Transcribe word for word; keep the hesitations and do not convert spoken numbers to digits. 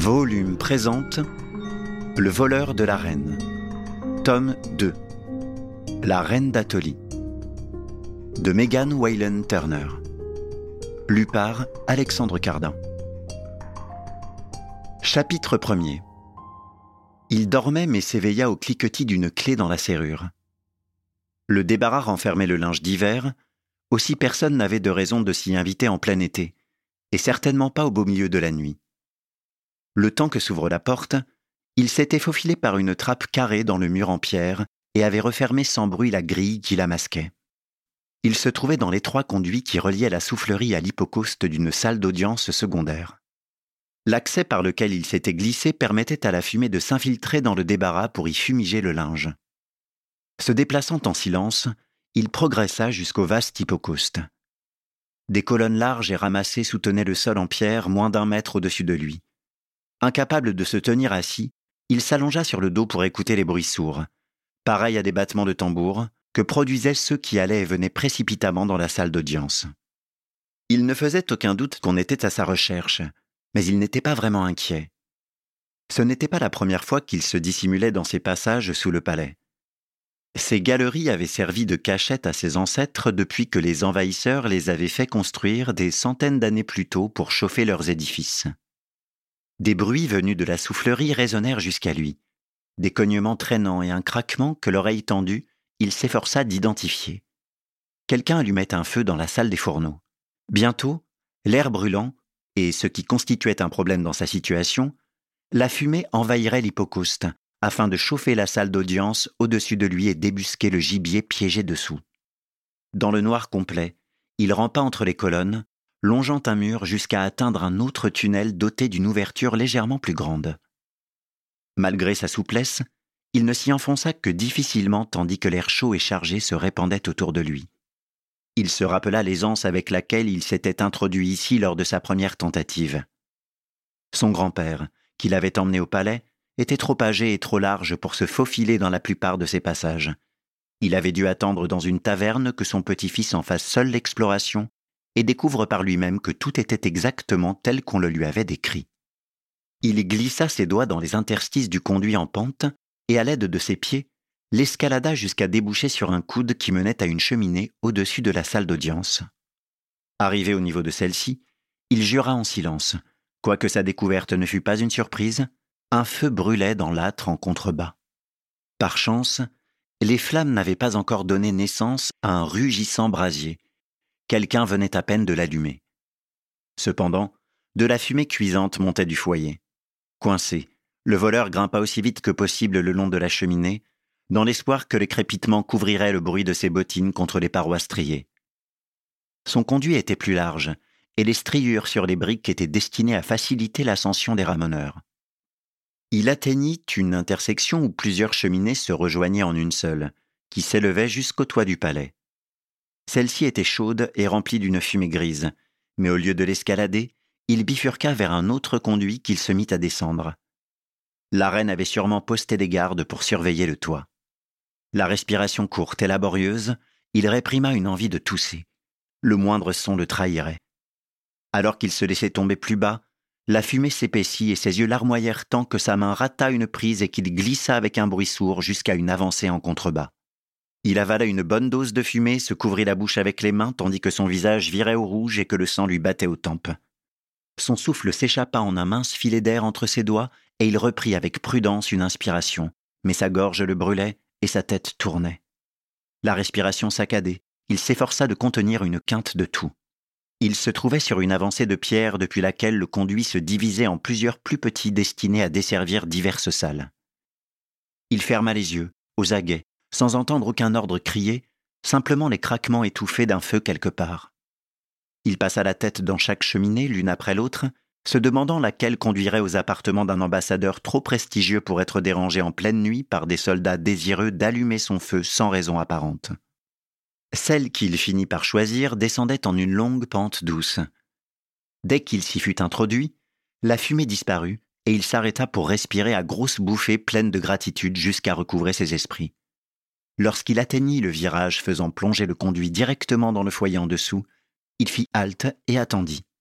Volume présente Le voleur de la reine. Tome deux. La reine d'Atoli. De Megan Wayland Turner. Lu par Alexandre Cardin. Chapitre premier. Il dormait mais s'éveilla au cliquetis d'une clé dans la serrure. Le débarras renfermait le linge d'hiver, aussi personne n'avait de raison de s'y inviter en plein été, et certainement pas au beau milieu de la nuit. Le temps que s'ouvre la porte, il s'était faufilé par une trappe carrée dans le mur en pierre et avait refermé sans bruit la grille qui la masquait. Il se trouvait dans l'étroit conduit qui reliait la soufflerie à l'hypocauste d'une salle d'audience secondaire. L'accès par lequel il s'était glissé permettait à la fumée de s'infiltrer dans le débarras pour y fumiger le linge. Se déplaçant en silence, il progressa jusqu'au vaste hypocauste. Des colonnes larges et ramassées soutenaient le sol en pierre moins d'un mètre au-dessus de lui. Incapable de se tenir assis, il s'allongea sur le dos pour écouter les bruits sourds, pareils à des battements de tambour, que produisaient ceux qui allaient et venaient précipitamment dans la salle d'audience. Il ne faisait aucun doute qu'on était à sa recherche, mais il n'était pas vraiment inquiet. Ce n'était pas la première fois qu'il se dissimulait dans ses passages sous le palais. Ces galeries avaient servi de cachette à ses ancêtres depuis que les envahisseurs les avaient fait construire des centaines d'années plus tôt pour chauffer leurs édifices. Des bruits venus de la soufflerie résonnèrent jusqu'à lui, des cognements traînants et un craquement que l'oreille tendue, il s'efforça d'identifier. Quelqu'un allumait un feu dans la salle des fourneaux. Bientôt, l'air brûlant, et ce qui constituait un problème dans sa situation, la fumée envahirait l'hypocauste, afin de chauffer la salle d'audience au-dessus de lui et débusquer le gibier piégé dessous. Dans le noir complet, il rampa entre les colonnes, longeant un mur jusqu'à atteindre un autre tunnel doté d'une ouverture légèrement plus grande. Malgré sa souplesse, il ne s'y enfonça que difficilement tandis que l'air chaud et chargé se répandait autour de lui. Il se rappela l'aisance avec laquelle il s'était introduit ici lors de sa première tentative. Son grand-père, qui l'avait emmené au palais, était trop âgé et trop large pour se faufiler dans la plupart de ses passages. Il avait dû attendre dans une taverne que son petit-fils en fasse seul l'exploration et découvre par lui-même que tout était exactement tel qu'on le lui avait décrit. Il glissa ses doigts dans les interstices du conduit en pente et, à l'aide de ses pieds, l'escalada jusqu'à déboucher sur un coude qui menait à une cheminée au-dessus de la salle d'audience. Arrivé au niveau de celle-ci, il jura en silence, quoique sa découverte ne fût pas une surprise, un feu brûlait dans l'âtre en contrebas. Par chance, les flammes n'avaient pas encore donné naissance à un rugissant brasier. Quelqu'un venait à peine de l'allumer. Cependant, de la fumée cuisante montait du foyer. Coincé, le voleur grimpa aussi vite que possible le long de la cheminée, dans l'espoir que les crépitements couvriraient le bruit de ses bottines contre les parois striées. Son conduit était plus large, et les striures sur les briques étaient destinées à faciliter l'ascension des ramoneurs. Il atteignit une intersection où plusieurs cheminées se rejoignaient en une seule, qui s'élevait jusqu'au toit du palais. Celle-ci était chaude et remplie d'une fumée grise, mais au lieu de l'escalader, il bifurqua vers un autre conduit qu'il se mit à descendre. La reine avait sûrement posté des gardes pour surveiller le toit. La respiration courte et laborieuse, il réprima une envie de tousser. Le moindre son le trahirait. Alors qu'il se laissait tomber plus bas, la fumée s'épaissit et ses yeux larmoyèrent tant que sa main rata une prise et qu'il glissa avec un bruit sourd jusqu'à une avancée en contrebas. Il avala une bonne dose de fumée, se couvrit la bouche avec les mains tandis que son visage virait au rouge et que le sang lui battait aux tempes. Son souffle s'échappa en un mince filet d'air entre ses doigts et il reprit avec prudence une inspiration, mais sa gorge le brûlait et sa tête tournait. La respiration saccadée, il s'efforça de contenir une quinte de toux. Il se trouvait sur une avancée de pierre depuis laquelle le conduit se divisait en plusieurs plus petits destinés à desservir diverses salles. Il ferma les yeux, aux aguets, sans entendre aucun ordre crié, simplement les craquements étouffés d'un feu quelque part. Il passa la tête dans chaque cheminée, l'une après l'autre, se demandant laquelle conduirait aux appartements d'un ambassadeur trop prestigieux pour être dérangé en pleine nuit par des soldats désireux d'allumer son feu sans raison apparente. Celle qu'il finit par choisir descendait en une longue pente douce. Dès qu'il s'y fut introduit, la fumée disparut et il s'arrêta pour respirer à grosses bouffées pleines de gratitude jusqu'à recouvrer ses esprits. Lorsqu'il atteignit le virage faisant plonger le conduit directement dans le foyer en dessous, il fit halte et attendit.